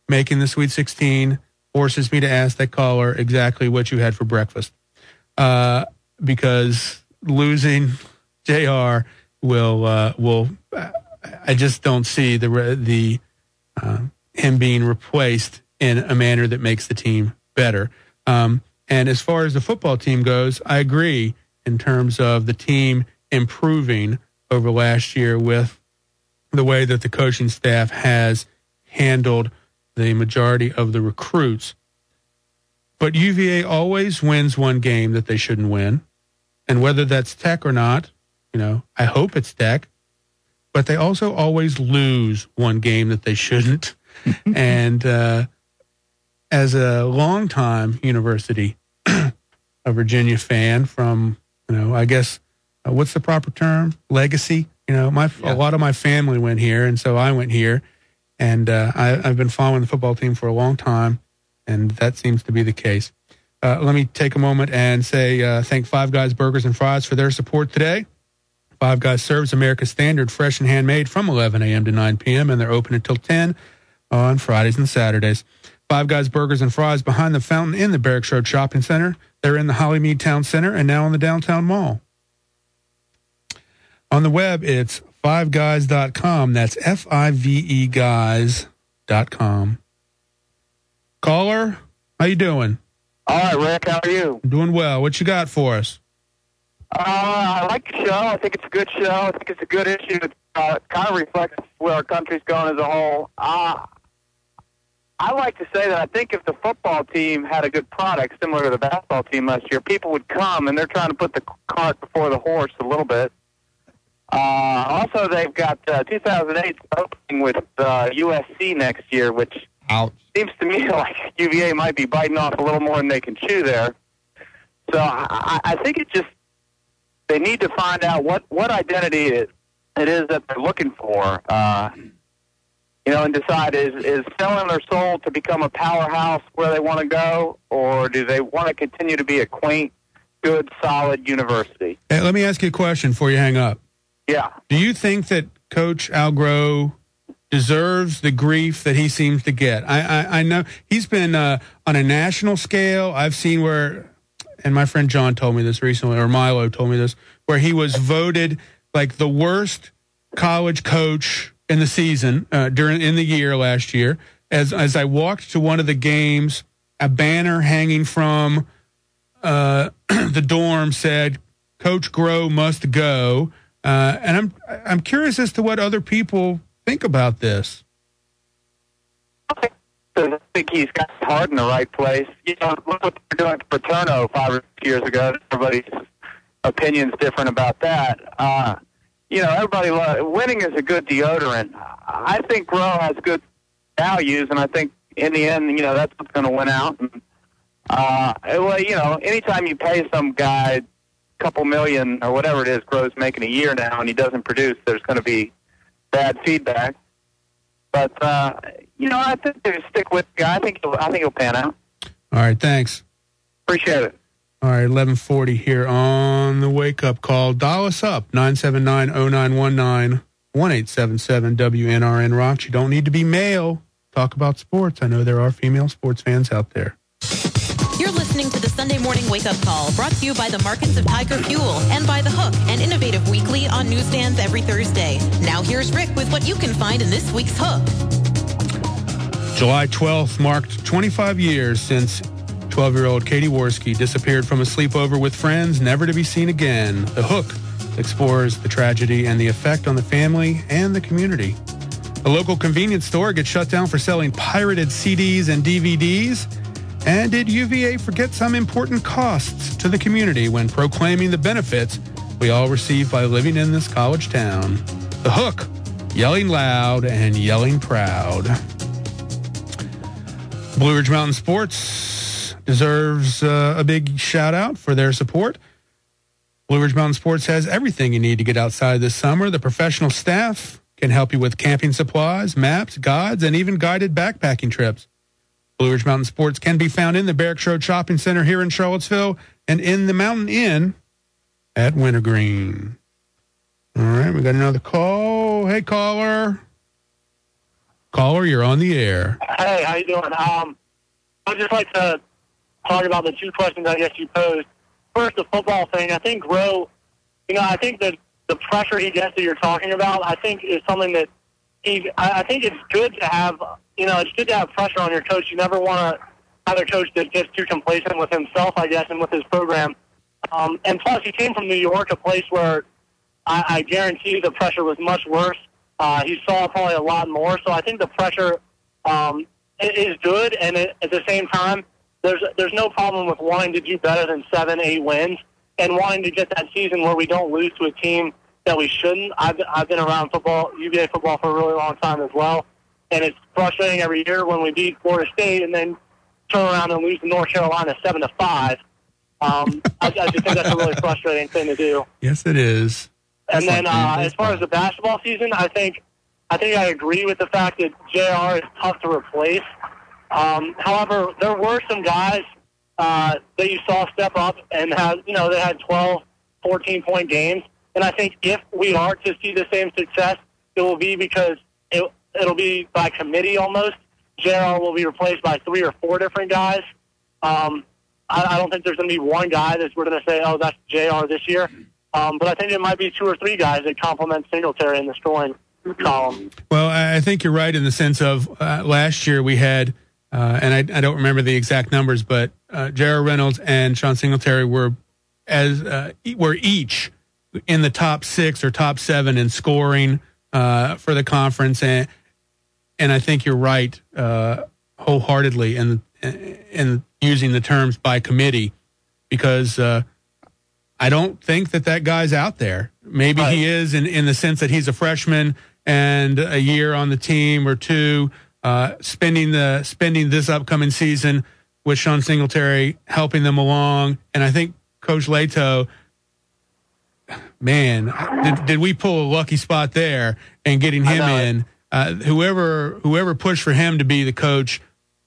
making the Sweet sixteen forces me to ask that caller exactly what you had for breakfast. Uh, because losing J R will, uh, will, I just don't see the, the, uh, him being replaced in a manner that makes the team better. Um, and as far as the football team goes, I agree in terms of the team improving over last year with the way that the coaching staff has handled the majority of the recruits. But U V A always wins one game that they shouldn't win. And whether that's Tech or not, you know, I hope it's Tech. But they also always lose one game that they shouldn't. And uh, as a longtime University of Virginia fan from, you know, I guess, uh, what's the proper term? Legacy. You know, my yeah. a lot of my family went here, and so I went here. And uh, I, I've been following the football team for a long time, and that seems to be the case. Uh, let me take a moment and say uh, thank Five Guys Burgers and Fries for their support today. Five Guys serves America's standard fresh and handmade from eleven a.m. to nine p.m., and they're open until ten on Fridays and Saturdays. Five Guys Burgers and Fries behind the fountain in the Barracks Road Shopping Center. They're in the Hollymead Town Center and now in the downtown mall. On the web, it's five guys dot com. That's F I V E guys dot com. Caller, how you doing? All right, Rick, how are you? I'm doing well. What you got for us? Uh, I like the show. I think it's a good show. I think it's a good issue. It uh, kind of reflects where our country's going as a whole. Uh, I like to say that I think if the football team had a good product, similar to the basketball team last year, people would come, and they're trying to put the cart before the horse a little bit. Uh, also, they've got uh, two thousand eight opening with uh, U S C next year, which Ouch. seems to me like U V A might be biting off a little more than they can chew there. So I, I think it just, they need to find out what, what identity it, it is that they're looking for, uh, you know, and decide is, is selling their soul to become a powerhouse where they want to go, or do they want to continue to be a quaint, good, solid university? Hey, let me ask you a question before you hang up. Yeah. Do you think that Coach Algro deserves the grief that he seems to get? I, I, I know he's been uh, on a national scale. I've seen where, and my friend John told me this recently, or Milo told me this, where he was voted like the worst college coach in the season uh, during in the year last year. As as I walked to one of the games, a banner hanging from uh, the dorm said, "Coach Groh must go." Uh, and I'm I'm curious as to what other people think about this. I think he's got his heart in the right place. You know, look what they're doing to Paterno five or six years ago. Everybody's opinion's different about that. Uh, you know, everybody lo- winning is a good deodorant. I think Groh has good values, and I think in the end, you know, that's what's going to win out. And, uh, well, you know, anytime you pay some guy couple million or whatever it is Groh's making a year now and he doesn't produce, there's going to be bad feedback. But, uh, you know, I think they stick with the guy. I think he'll, I think he'll pan out. All right, thanks. Appreciate it. All right, eleven forty here on the Wake Up Call. Dial us up, nine seven nine, oh nine one nine, one eight seven seven W N R N Rocks. You don't need to be male. Talk about sports. I know there are female sports fans out there. You're listening to the Sunday Morning Wake Up Call, brought to you by the Markets of Tiger Fuel and by The Hook, an innovative weekly on newsstands every Thursday. Now here's Rick with what you can find in this week's Hook. July twelfth marked twenty-five years since twelve-year-old Katie Worski disappeared from a sleepover with friends, never to be seen again. The Hook explores the tragedy and the effect on the family and the community. A local convenience store gets shut down for selling pirated C Ds and D V Ds. And did U V A forget some important costs to the community when proclaiming the benefits we all receive by living in this college town? The Hook, yelling loud and yelling proud. Blue Ridge Mountain Sports deserves uh, a big shout out for their support. Blue Ridge Mountain Sports has everything you need to get outside this summer. The professional staff can help you with camping supplies, maps, guides, and even guided backpacking trips. Blue Ridge Mountain Sports can be found in the Barracks Road Shopping Center here in Charlottesville and in the Mountain Inn at Wintergreen. All right, we got another call. Hey, caller. Caller, you're on the air. Hey, how you doing? Um, I'd just like to talk about the two questions I guess you posed. First, the football thing. I think Groh, you know, I think that the pressure he gets that you're talking about, I think is something that he, I, I think it's good to have, you know, it's good to have pressure on your coach. You never want to have a coach that gets too complacent with himself, I guess, and with his program. Um, and plus, he came from New York, a place where I, I guarantee the pressure was much worse. Uh, he saw probably a lot more. So I think the pressure um, is good, and it, at the same time, there's there's no problem with wanting to do better than seven, eight wins, and wanting to get that season where we don't lose to a team that we shouldn't. I've I've been around football, U V A football, for a really long time as well, and it's frustrating every year when we beat Florida State and then turn around and lose to North Carolina seven to five. Um, I, I just think that's a really frustrating thing to do. Yes, it is. And then uh, as far as the basketball season, I think I think I agree with the fact that J R is tough to replace. Um, however, there were some guys uh, that you saw step up and have, you know, they had twelve, fourteen-point games. And I think if we are to see the same success, it will be because it, it'll be by committee almost. J R will be replaced by three or four different guys. Um, I, I don't think there's going to be one guy that we're going to say, oh, that's J R this year. Um, but I think it might be two or three guys that complement Singletary in the scoring column. Well, I think you're right in the sense of uh, last year we had, uh, and I, I don't remember the exact numbers, but uh, J R Reynolds and Sean Singletary were as uh, were each in the top six or top seven in scoring uh, for the conference, and and I think you're right uh, wholeheartedly in in using the terms by committee, because uh, I don't think that that guy's out there. Maybe right. He is in, in the sense that he's a freshman and a year on the team or two, uh, spending the spending this upcoming season with Sean Singletary, helping them along. And I think Coach Leto, man, did, did we pull a lucky spot there and getting him in? Uh, whoever whoever pushed for him to be the coach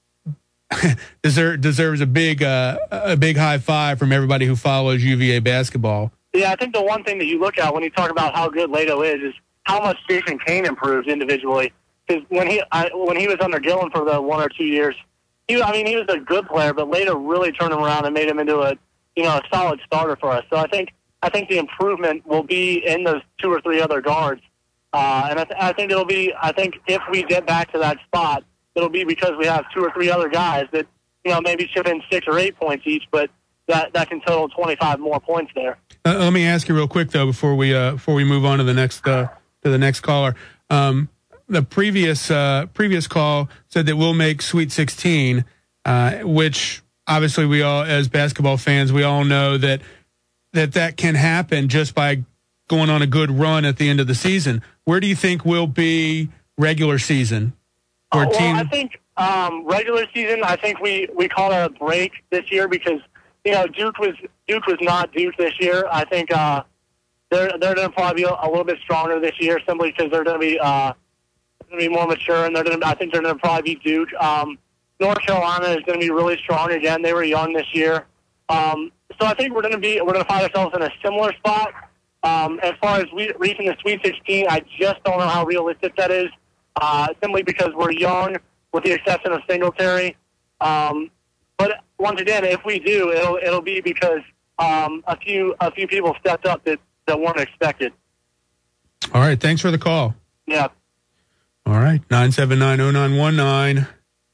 deserve, deserves a big uh, a big high five from everybody who follows U V A basketball. Yeah, I think the one thing that you look at when you talk about how good Leto is is how much Jason Kane improved individually. Because when he I, when he was under Gillen for the one or two years, he I mean he was a good player, but Leto really turned him around and made him into a you know a solid starter for us. So I think I think the improvement will be in those two or three other guards, uh, and I, th- I think it'll be I think if we get back to that spot, it'll be because we have two or three other guys that you know maybe chip in six or eight points each, but that that can total twenty-five more points there. Uh, let me ask you real quick though before we uh, before we move on to the next uh, to the next caller. Um, the previous uh, previous call said that we'll make Sweet sixteen, uh, which obviously we all, as basketball fans, we all know that that that can happen just by going on a good run at the end of the season. Where do you think we'll be regular season? Or uh, well, team- I think um, regular season. I think we we call it a break this year because. You know, Duke was Duke was not Duke this year. I think uh, they're they're going to probably be a, a little bit stronger this year, simply because they're going to be uh, going to be more mature, and they're going to. I think they're going to probably be Duke. Um, North Carolina is going to be really strong again. They were young this year, um, so I think we're going to be we're going to find ourselves in a similar spot. Um, as far as we, reaching the Sweet sixteen, I just don't know how realistic that is. Uh, simply because we're young, with the exception of Singletary. Um, But once again, if we do, it'll it'll be because um, a few a few people stepped up that, that weren't expected. All right, thanks for the call. Yeah. All right, nine seven nine oh nine one nine,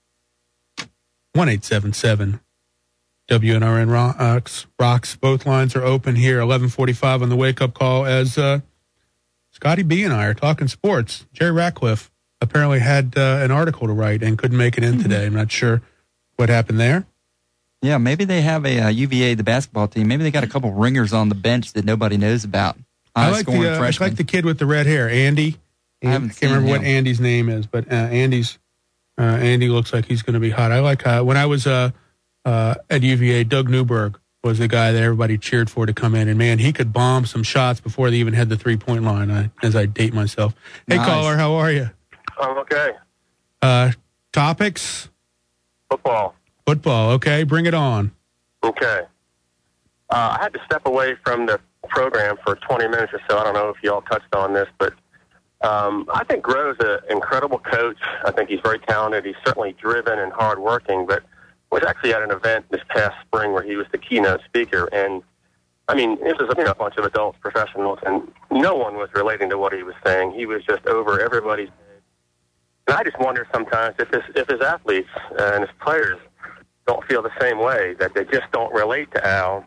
one eight seven seven W N R N rocks rocks. Both lines are open here. Eleven forty five on the wake up call as uh, Scotty B and I are talking sports. Jerry Ratcliffe apparently had uh, an article to write and couldn't make it in today. I'm not sure what happened there. Yeah, maybe they have a uh, U V A, the basketball team. Maybe they got a couple ringers on the bench that nobody knows about. I like, the, uh, I like the kid with the red hair, Andy. I, haven't I can't remember him. what Andy's name is, but uh, Andy's uh, Andy looks like he's going to be hot. I like uh, when I was uh, uh, at U V A, Doug Newberg was the guy that everybody cheered for to come in, and man, he could bomb some shots before they even had the three point line. I, as I date myself. Hey, nice. caller, how are you? I'm okay. Uh, topics? Football. Football. Okay, bring it on. Okay. Uh, I had to step away from the program for twenty minutes or so. I don't know if you all touched on this, but Um, I think Grove's an incredible coach. I think he's very talented. He's certainly driven and hardworking, but was actually at an event this past spring where he was the keynote speaker. And, I mean, this was you know, a bunch of adults, professionals, and no one was relating to what he was saying. He was just over everybody's head. And I just wonder sometimes if his, if his athletes uh, and his players don't feel the same way, that they just don't relate to Al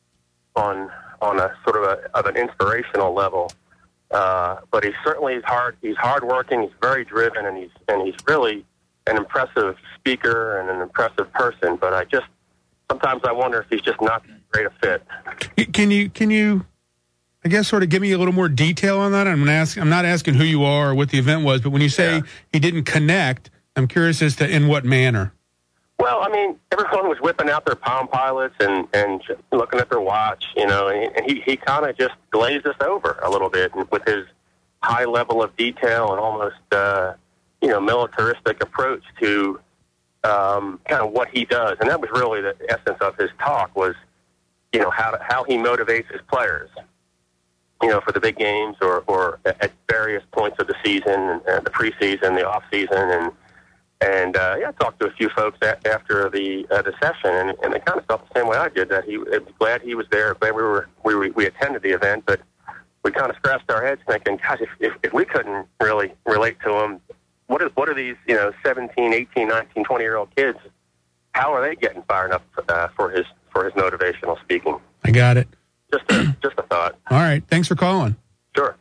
on on a sort of a, of an inspirational level. Uh, but he's certainly hard. He's hardworking. He's very driven, and he's and he's really an impressive speaker and an impressive person. But I just sometimes I wonder if he's just not that great a fit. Can you can you, I guess, sort of give me a little more detail on that? I'm ask, I'm not asking who you are or what the event was, but when you say yeah. he didn't connect, I'm curious as to in what manner. Well, I mean, everyone was whipping out their Palm Pilots and, and looking at their watch, you know, and he, he kind of just glazed us over a little bit with his high level of detail and almost, uh, you know, militaristic approach to um, kind of what he does. And that was really the essence of his talk was, you know, how to, how he motivates his players, you know, for the big games or, or at various points of the season, uh, the preseason, the off season, and And, uh, yeah, I talked to a few folks a- after the uh, the session, and, and they kind of felt the same way I did, that he was glad he was there, glad we were we were, we attended the event, but we kind of scratched our heads thinking, gosh, if, if, if we couldn't really relate to him, what is what are these, you know, seventeen, eighteen, nineteen, twenty-year-old kids, how are they getting fired up uh, for his for his motivational speaking? I got it. Just a, just a thought. All right. Thanks for calling. Sure.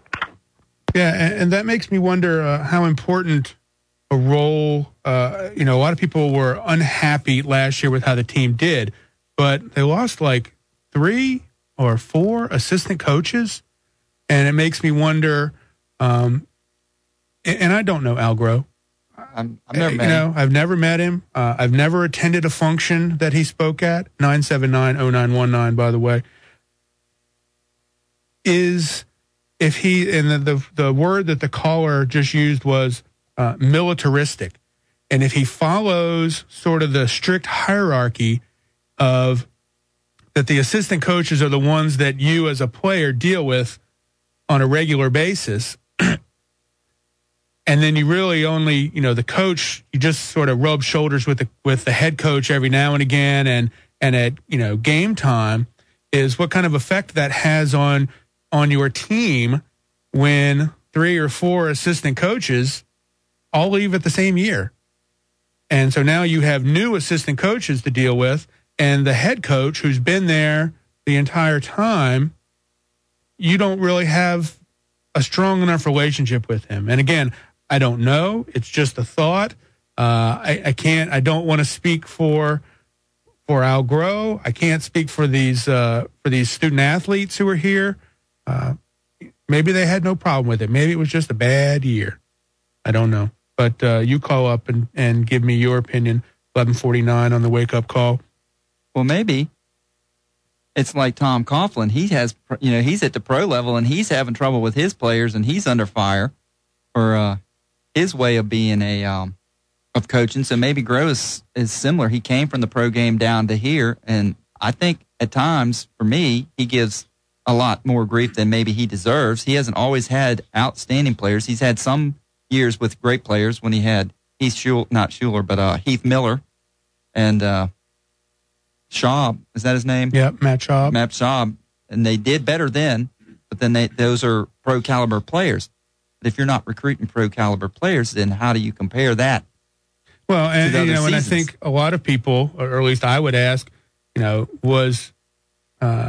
Yeah, and, and that makes me wonder uh, how important a role, uh, you know, a lot of people were unhappy last year with how the team did, but they lost like three or four assistant coaches. And it makes me wonder, um, and, and I don't know Al Groh. I'm, I've never you met know, him. I've never met him. Uh, I've never attended a function that he spoke at. nine seven nine oh nine one nine, by the way. Is if he, and the, the, the word that the caller just used was, Uh, militaristic. And if he follows sort of the strict hierarchy of that the assistant coaches are the ones that you as a player deal with on a regular basis, and then you really only, you know, the coach, you just sort of rub shoulders with the with the head coach every now and again, and and at, you know, game time, is what kind of effect that has on on your team when three or four assistant coaches all leave at the same year. And so now you have new assistant coaches to deal with, and the head coach who's been there the entire time, you don't really have a strong enough relationship with him. And again, I don't know. It's just a thought. Uh, I, I can't, I don't want to speak for, for Al Groh. I can't speak for these, uh, for these student athletes who are here. Uh, maybe they had no problem with it. Maybe it was just a bad year. I don't know. But uh, you call up and, and give me your opinion, eleven forty-nine on the wake-up call. Well, maybe it's like Tom Coughlin. He has, you know, he's at the pro level, and he's having trouble with his players, and he's under fire for uh, his way of being a um, of coaching. So maybe Groh is, is similar. He came from the pro game down to here, and I think at times, for me, he gives a lot more grief than maybe he deserves. He hasn't always had outstanding players. He's had some years with great players when he had Heath Schuler, not Schuler, but uh, Heath Miller and uh, Schaub. Is that his name? Yeah, Matt Schaub. Matt Schaub. And they did better then, but then they, those are pro caliber players. But if you're not recruiting pro caliber players, then how do you compare that? Well, and you know, seasons? and I think a lot of people, or at least I would ask, you know, was uh,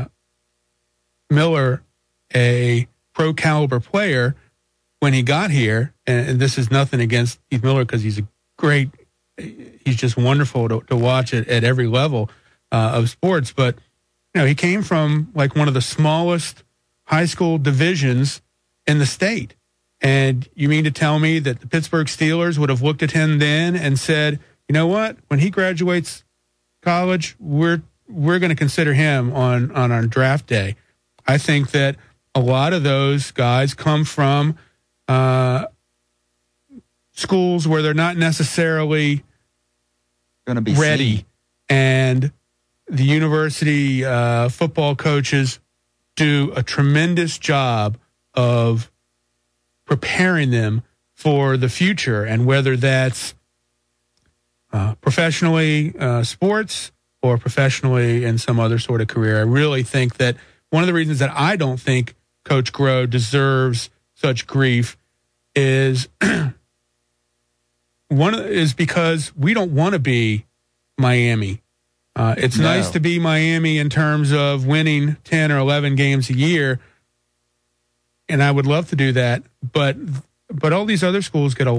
Miller a pro caliber player when he got here? And, and this is nothing against Heath Miller, because he's a great, he's just wonderful to, to watch at, at every level uh, of sports. But, you know, he came from like one of the smallest high school divisions in the state. And you mean to tell me that the Pittsburgh Steelers would have looked at him then and said, you know what, when he graduates college, we're we're going to consider him on, on our draft day. I think that a lot of those guys come from uh, schools where they're not necessarily going to be ready. seen. And the university uh, football coaches do a tremendous job of preparing them for the future, and whether that's uh, professionally uh, sports or professionally in some other sort of career. I really think that one of the reasons that I don't think Coach Groh deserves such grief is one is because we don't want to be Miami. Uh, it's No. nice to be Miami in terms of winning ten or eleven games a year, and I would love to do that, but but all these other schools get a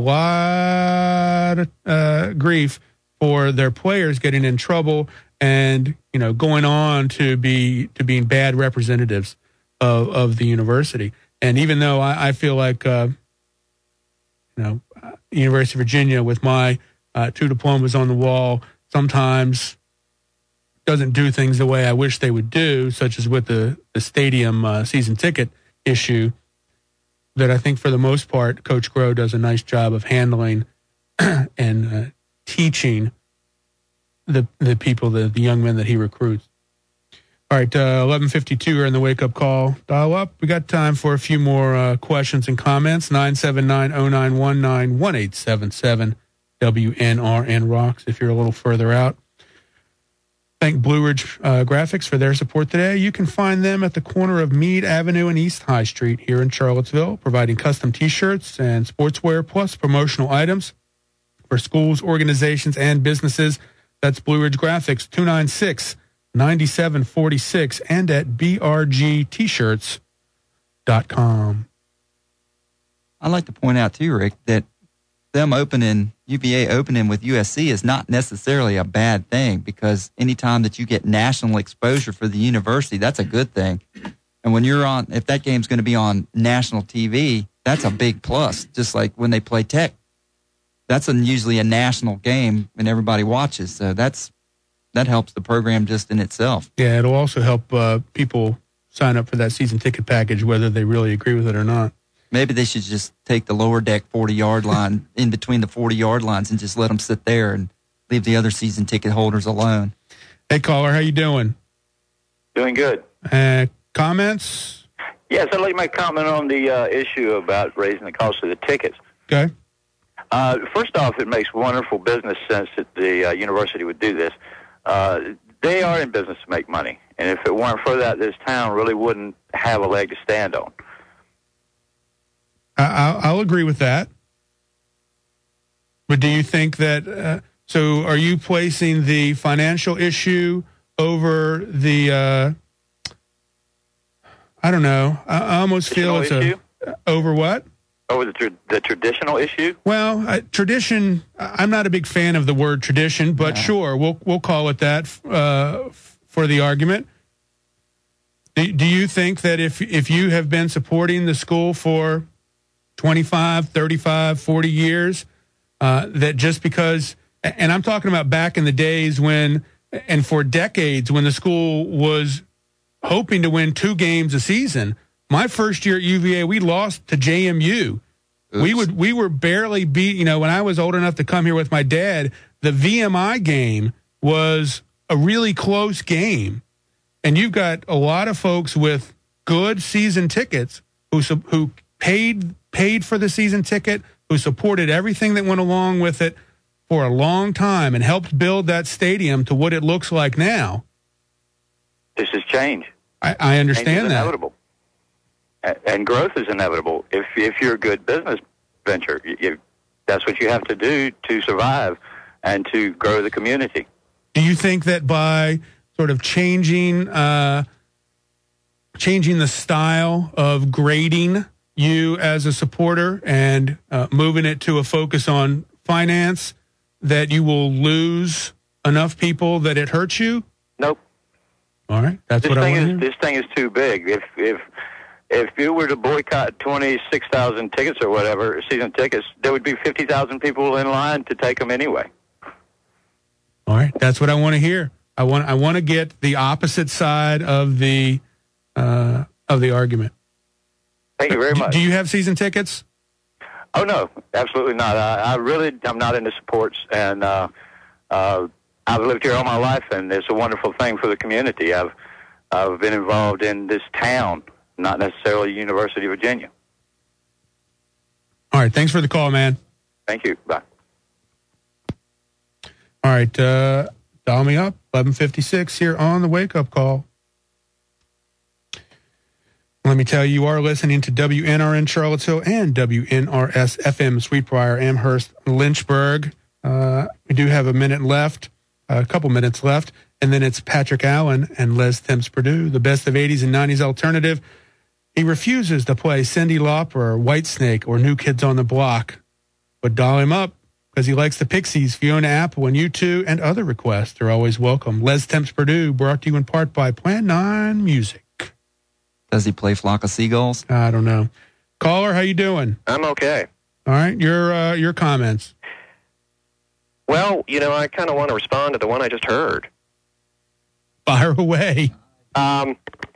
lot of uh, grief for their players getting in trouble and, you know, going on to be to being bad representatives of, of the university. And even though I, I feel like, uh, you know, University of Virginia with my uh, two diplomas on the wall sometimes doesn't do things the way I wish they would do, such as with the, the stadium uh, season ticket issue, that I think for the most part, Coach Groh does a nice job of handling and uh, teaching the the people, the, the young men that he recruits. All right, uh, eleven fifty-two here in the wake-up call. Dial up. We got time for a few more uh, questions and comments. nine seven nine, oh nine one nine, one eight seven seven W N R N Rocks if you're a little further out. Thank Blue Ridge uh, Graphics for their support today. You can find them at the corner of Meade Avenue and East High Street here in Charlottesville, providing custom T-shirts and sportswear plus promotional items for schools, organizations, and businesses. That's Blue Ridge Graphics, two nine six, nine seven four six, and at b r g t shirts dot com. I'd like to point out, too, Rick, that them opening, U V A opening with U S C is not necessarily a bad thing, because anytime that you get national exposure for the university, that's a good thing. And when you're on, if that game's going to be on national T V, that's a big plus. Just like when they play Tech, that's a, usually a national game and everybody watches. So that's that helps the program just in itself. Yeah, it'll also help uh, people sign up for that season ticket package, whether they really agree with it or not. Maybe they should just take the lower deck forty-yard line in between the forty-yard lines and just let them sit there and leave the other season ticket holders alone. Hey, caller, how you doing? Doing good. Uh, comments? Yes, I'd like to make a comment on the uh, issue about raising the cost of the tickets. Okay. Uh, first off, it makes wonderful business sense that the uh, university would do this. Uh, they are in business to make money, and if it weren't for that, this town really wouldn't have a leg to stand on. I, I'll agree with that. But do you think that, uh, so are you placing the financial issue over the, uh, I don't know, I, I almost feel it's Traditional a, over what? Over the, tra- the traditional issue? Well, uh, tradition, I'm not a big fan of the word tradition, but Yeah. sure, we'll we'll call it that uh, for the argument. Do, do you think that if if you have been supporting the school for twenty-five, thirty-five, forty years, uh, that just because, and I'm talking about back in the days when, and for decades, when the school was hoping to win two games a season. My first year at U V A, we lost to J M U. Oops. We would we were barely beat. You know, when I was old enough to come here with my dad, the V M I game was a really close game, and you've got a lot of folks with good season tickets who su- who paid paid for the season ticket, who supported everything that went along with it for a long time, and helped build that stadium to what it looks like now. This is change. I, I Change is understand that. inevitable. A- And growth is inevitable. If if you're a good business venture, you, you, that's what you have to do to survive and to grow the community. Do you think that by sort of changing uh, changing the style of grading you as a supporter and uh, moving it to a focus on finance, that you will lose enough people that it hurts you? Nope. All right, that's This what I thing want to is hear. this thing is too big. If if if you were to boycott twenty-six thousand tickets or whatever, season tickets, there would be fifty thousand people in line to take them anyway. All right, that's what I want to hear. I want I want to get the opposite side of the uh, of the argument. Thank you very Do- much. Do you have season tickets? Oh no, absolutely not. I, I really I'm not into sports, and uh, uh, I've lived here all my life, and it's a wonderful thing for the community. I've I've been involved in this town, not necessarily University of Virginia. All right. Thanks for the call, man. Thank you. Bye. All right. Uh, dial me up. eleven fifty-six here on the Wake Up Call. Let me tell you, you are listening to W N R N Charlottesville and W N R S F M Sweetbriar, Amherst, Lynchburg. Uh, we do have a minute left, a couple minutes left, and then it's Patrick Allen and Les Temps Purdue, the best of eighties and nineties alternative. He refuses to play Cyndi Lauper, Whitesnake, or New Kids on the Block, but dial him up because he likes the Pixies, Fiona Apple, and U two, and other requests are always welcome. Les Temps Purdue, brought to you in part by Plan nine Music. Does he play Flock of Seagulls? I don't know. Caller, how you doing? I'm okay. All right, your uh, your comments. Well, you know, I kind of want to respond to the one I just heard. Fire away. Um,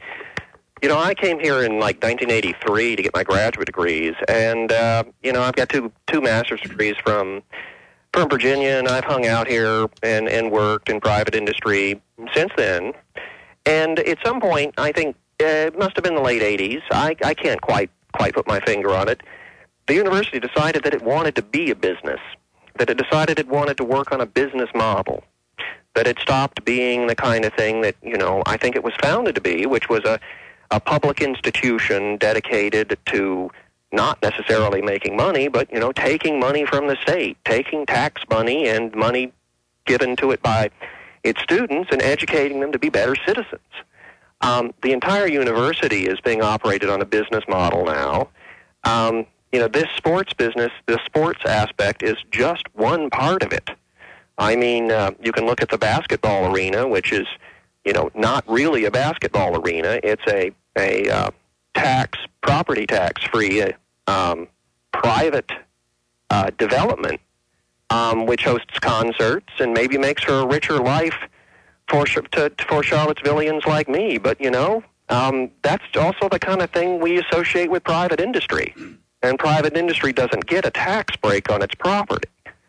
you know, I came here in like nineteen eighty-three to get my graduate degrees, and uh, you know, I've got two two master's degrees from from Virginia, and I've hung out here and and worked in private industry since then. And at some point, I think. Uh, it must have been the late eighties. I, I can't quite quite put my finger on it. The university decided that it wanted to be a business, that it decided it wanted to work on a business model, that it stopped being the kind of thing that, you know, I think it was founded to be, which was a, a public institution dedicated to not necessarily making money, but, you know, taking money from the state, taking tax money and money given to it by its students and educating them to be better citizens. Um, the entire university is being operated on a business model now. Um, you know, this sports business, the sports aspect is just one part of it. I mean, uh, you can look at the basketball arena, which is, you know, not really a basketball arena. It's a, a uh, tax, property tax-free uh, um, private uh, development, um, which hosts concerts and maybe makes for a richer life for to, for Charlottesvillians like me. But, you know, um, that's also the kind of thing we associate with private industry. And private industry doesn't get a tax break on its property.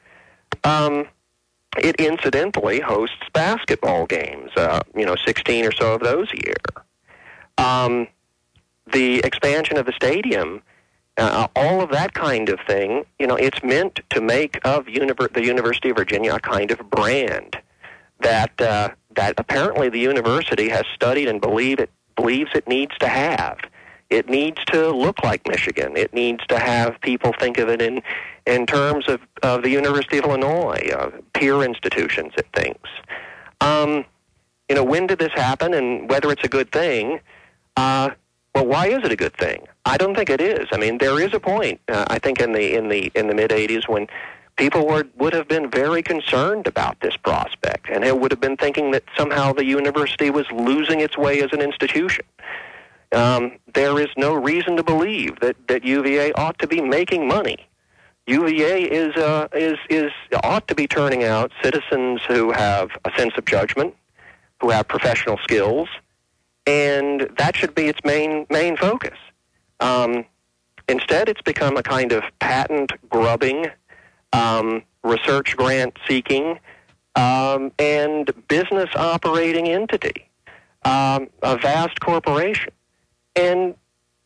Um, it incidentally hosts basketball games, uh, you know, sixteen or so of those a year. Um, the expansion of the stadium, uh, all of that kind of thing, you know, it's meant to make of univer- the University of Virginia a kind of brand that uh, that apparently the university has studied and believe it believes it needs to have. It needs to look like Michigan. It needs to have people think of it in in terms of, of the University of Illinois, uh, peer institutions and things. Um, you know, when did this happen and whether it's a good thing? Uh, well, why is it a good thing? I don't think it is. I mean, there is a point, uh, I think, in the in the in the mid eighties when people were, would have been very concerned about this prospect, and they would have been thinking that somehow the university was losing its way as an institution. Um, there is no reason to believe that, that U V A ought to be making money. U V A is uh, is is ought to be turning out citizens who have a sense of judgment, who have professional skills, and that should be its main main focus. Um, instead, it's become a kind of patent grubbing, Um, research grant seeking, um, and business operating entity, um, a vast corporation. And,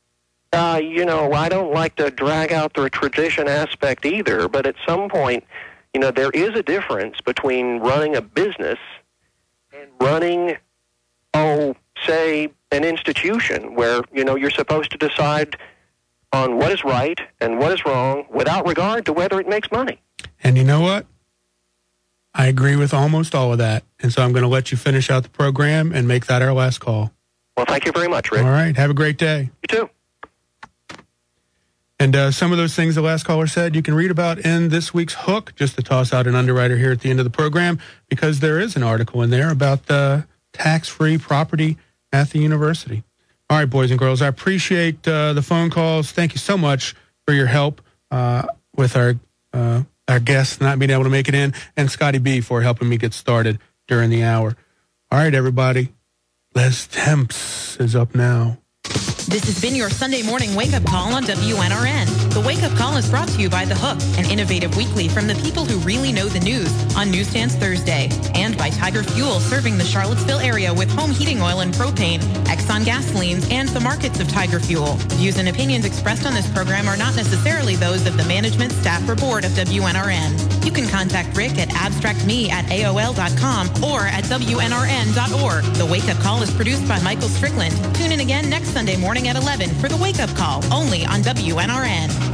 uh, you know, I don't like to drag out the tradition aspect either, but at some point, you know, there is a difference between running a business and running, oh, say, an institution where, you know, you're supposed to decide on what is right and what is wrong without regard to whether it makes money. And you know what? I agree with almost all of that. And so I'm going to let you finish out the program and make that our last call. Well, thank you very much, Rick. All right. Have a great day. You too. And uh, some of those things the last caller said you can read about in this week's Hook, just to toss out an underwriter here at the end of the program, because there is an article in there about the tax-free property at the university. All right, boys and girls, I appreciate uh, the phone calls. Thank you so much for your help uh, with our uh, our guests not being able to make it in, and Scotty B for helping me get started during the hour. All right, everybody, Les Temps is up now. This has been your Sunday morning wake-up call on W N R N. The wake-up call is brought to you by The Hook, an innovative weekly from the people who really know the news on Newsstands Thursday. And by Tiger Fuel, serving the Charlottesville area with home heating oil and propane, Exxon gasolines, and the markets of Tiger Fuel. Views and opinions expressed on this program are not necessarily those of the management, staff, or board of W N R N. You can contact Rick at abstractme at A O L dot com or at W N R N dot org. The wake-up call is produced by Michael Strickland. Tune in again next Sunday morning at eleven for the wake-up call, only on W N R N.